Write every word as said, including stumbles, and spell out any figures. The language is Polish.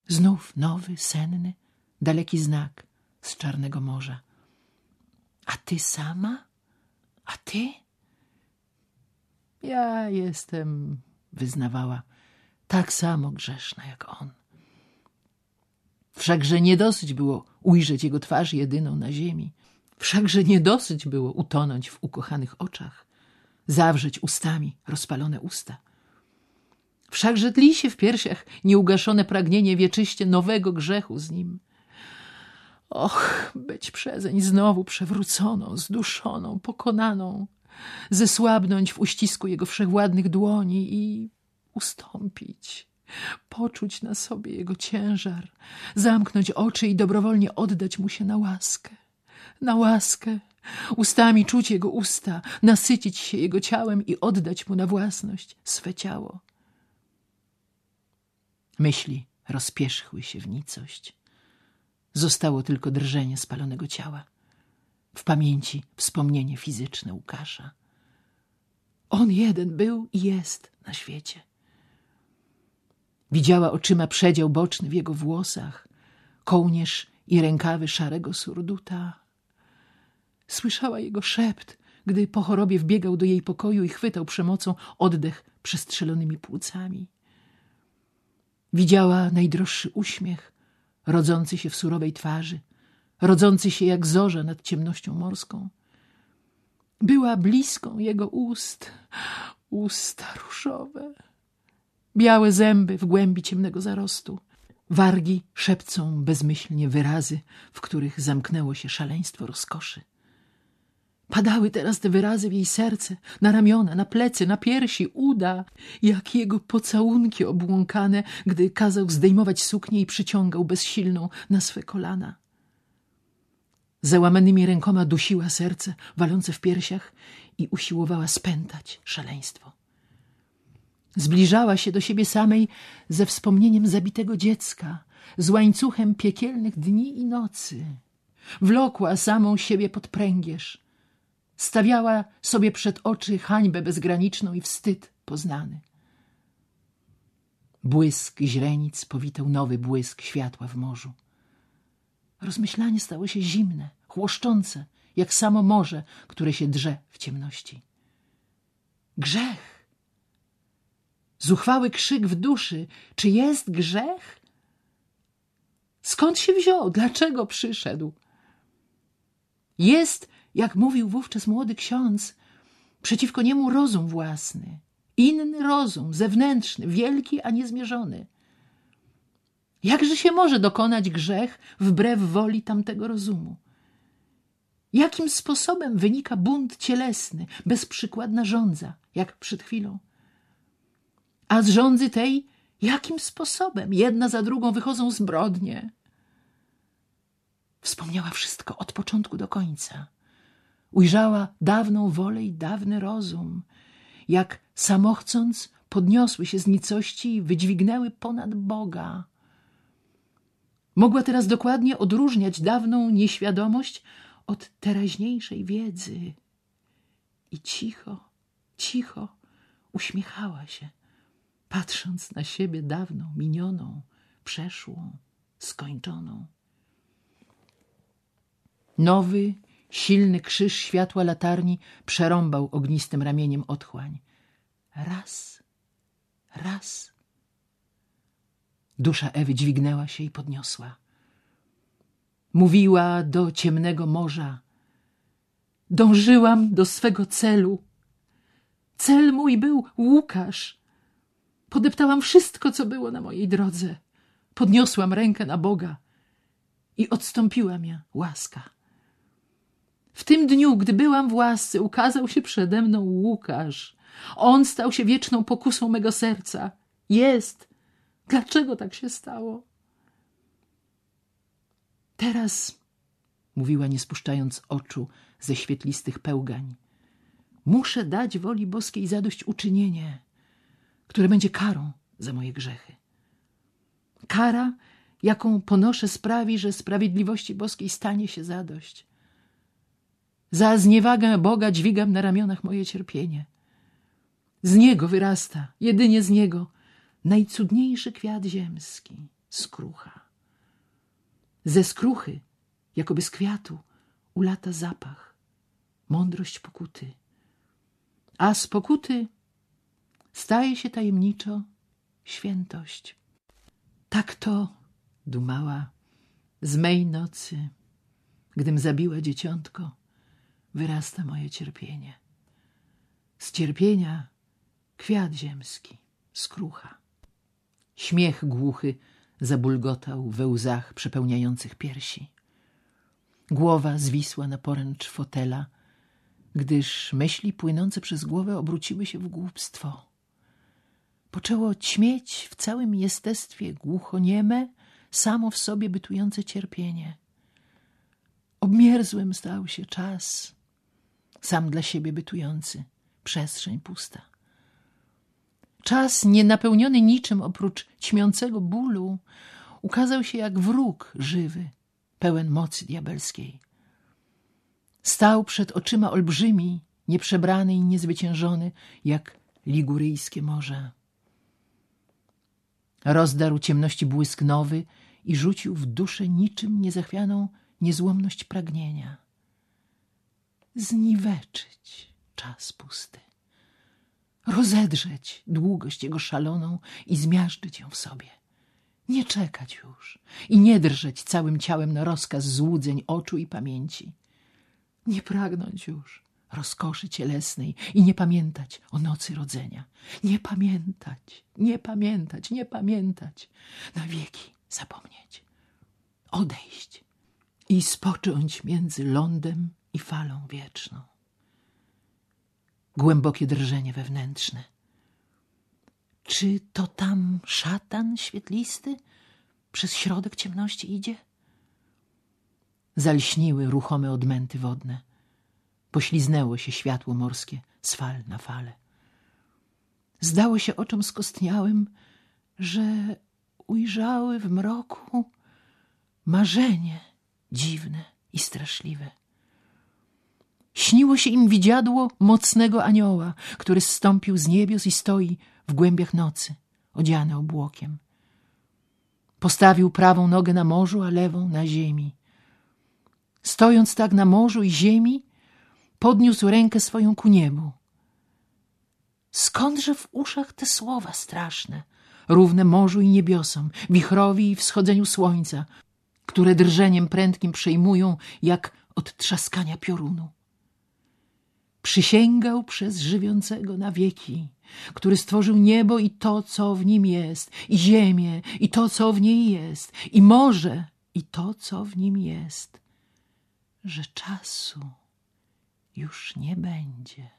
Znów nowy, senny, daleki znak z czarnego morza. A ty sama? A ty? Ja jestem, wyznawała, tak samo grzeszna jak on. Wszakże nie dosyć było ujrzeć jego twarz jedyną na ziemi. Wszakże nie dosyć było utonąć w ukochanych oczach, zawrzeć ustami rozpalone usta. Wszakże tli się w piersiach nieugaszone pragnienie wieczyście nowego grzechu z nim. Och, być przezeń znowu przewróconą, zduszoną, pokonaną, zesłabnąć w uścisku jego wszechwładnych dłoni i ustąpić, poczuć na sobie jego ciężar, zamknąć oczy i dobrowolnie oddać mu się na łaskę. Na łaskę, ustami czuć jego usta, nasycić się jego ciałem i oddać mu na własność swe ciało. Myśli rozpierzchły się w nicość. Zostało tylko drżenie spalonego ciała. W pamięci wspomnienie fizyczne Łukasza. On jeden był i jest na świecie. Widziała oczyma przedział boczny w jego włosach, kołnierz i rękawy szarego surduta. Słyszała jego szept, gdy po chorobie wbiegał do jej pokoju i chwytał przemocą oddech przestrzelonymi płucami. Widziała najdroższy uśmiech, rodzący się w surowej twarzy, rodzący się jak zorza nad ciemnością morską. Była bliską jego ust, usta różowe, białe zęby w głębi ciemnego zarostu. Wargi szepcą bezmyślnie wyrazy, w których zamknęło się szaleństwo rozkoszy. Padały teraz te wyrazy w jej serce, na ramiona, na plecy, na piersi, uda, jak jego pocałunki obłąkane, gdy kazał zdejmować suknię i przyciągał bezsilną na swe kolana. Załamanymi rękoma dusiła serce walące w piersiach i usiłowała spętać szaleństwo. Zbliżała się do siebie samej ze wspomnieniem zabitego dziecka, z łańcuchem piekielnych dni i nocy. Wlokła samą siebie pod pręgierz. Stawiała sobie przed oczy hańbę bezgraniczną i wstyd poznany. Błysk źrenic powitał nowy błysk światła w morzu. Rozmyślanie stało się zimne, chłoszczące, jak samo morze, które się drze w ciemności. Grzech! Zuchwały krzyk w duszy. Czy jest grzech? Skąd się wziął? Dlaczego przyszedł? Jest, jak mówił wówczas młody ksiądz, przeciwko niemu rozum własny. Inny rozum, zewnętrzny, wielki, a niezmierzony. Jakże się może dokonać grzech wbrew woli tamtego rozumu? Jakim sposobem wynika bunt cielesny, bezprzykładna żądza, jak przed chwilą? A z żądzy tej jakim sposobem jedna za drugą wychodzą zbrodnie? Wspomniała wszystko od początku do końca. Ujrzała dawną wolę i dawny rozum, jak samochcąc podniosły się z nicości i wydźwignęły ponad Boga. Mogła teraz dokładnie odróżniać dawną nieświadomość od teraźniejszej wiedzy. I cicho, cicho uśmiechała się, patrząc na siebie dawną, minioną, przeszłą, skończoną. Nowy, silny krzyż światła latarni przerąbał ognistym ramieniem otchłań. Raz, raz. Dusza Ewy dźwignęła się i podniosła. Mówiła do ciemnego morza. Dążyłam do swego celu. Cel mój był Łukasz. Podeptałam wszystko, co było na mojej drodze. Podniosłam rękę na Boga i odstąpiła mnie łaska. W tym dniu, gdy byłam w łasce, ukazał się przede mną Łukasz. On stał się wieczną pokusą mego serca. Jest. Dlaczego tak się stało? Teraz, mówiła nie spuszczając oczu ze świetlistych pełgań, muszę dać woli boskiej zadośćuczynienie, które będzie karą za moje grzechy. Kara, jaką ponoszę, sprawi, że sprawiedliwości boskiej stanie się zadość. Za zniewagę Boga dźwigam na ramionach moje cierpienie. Z Niego wyrasta, jedynie z Niego, najcudniejszy kwiat ziemski. skrucha. Ze skruchy, jakoby z kwiatu, ulata zapach, mądrość pokuty. A z pokuty staje się tajemniczo świętość. Tak to, dumała, z mej nocy, gdym zabiła dzieciątko, wyrasta moje cierpienie. Z cierpienia kwiat ziemski, skrucha. Śmiech głuchy zabulgotał we łzach przepełniających piersi. Głowa zwisła na poręcz fotela, gdyż myśli płynące przez głowę obróciły się w głupstwo. Poczęło ćmieć w całym jestestwie głuchonieme, samo w sobie bytujące cierpienie. Obmierzłym stał się czas, sam dla siebie bytujący, przestrzeń pusta. Czas nienapełniony niczym oprócz ćmiącego bólu ukazał się jak wróg żywy, pełen mocy diabelskiej. Stał przed oczyma olbrzymi, nieprzebrany i niezwyciężony, jak liguryjskie morze. Rozdarł ciemności błysk nowy i rzucił w duszę niczym niezachwianą niezłomność pragnienia. Zniweczyć czas pusty, rozedrzeć długość jego szaloną i zmiażdżyć ją w sobie. Nie czekać już i nie drżeć całym ciałem na rozkaz złudzeń oczu i pamięci. Nie pragnąć już rozkoszy cielesnej i nie pamiętać o nocy rodzenia. Nie pamiętać, nie pamiętać, nie pamiętać. Na wieki zapomnieć. Odejść i spocząć między lądem i falą wieczną. Głębokie drżenie wewnętrzne. Czy to tam szatan świetlisty przez środek ciemności idzie? Zalśniły ruchome odmęty wodne. Pośliznęło się światło morskie z fal na fale. Zdało się oczom skostniałym, że ujrzały w mroku marzenie dziwne i straszliwe. Śniło się im widziadło mocnego anioła, który zstąpił z niebios i stoi w głębiach nocy, odziany obłokiem. Postawił prawą nogę na morzu, a lewą na ziemi. Stojąc tak na morzu i ziemi, podniósł rękę swoją ku niebu. Skądże w uszach te słowa straszne, równe morzu i niebiosom, wichrowi i wschodzeniu słońca, które drżeniem prędkim przejmują, jak od trzaskania piorunu? Przysięgał przez żywiącego na wieki, który stworzył niebo i to, co w nim jest, i ziemię, i to, co w niej jest, i morze, i to, co w nim jest, że czasu już nie będzie.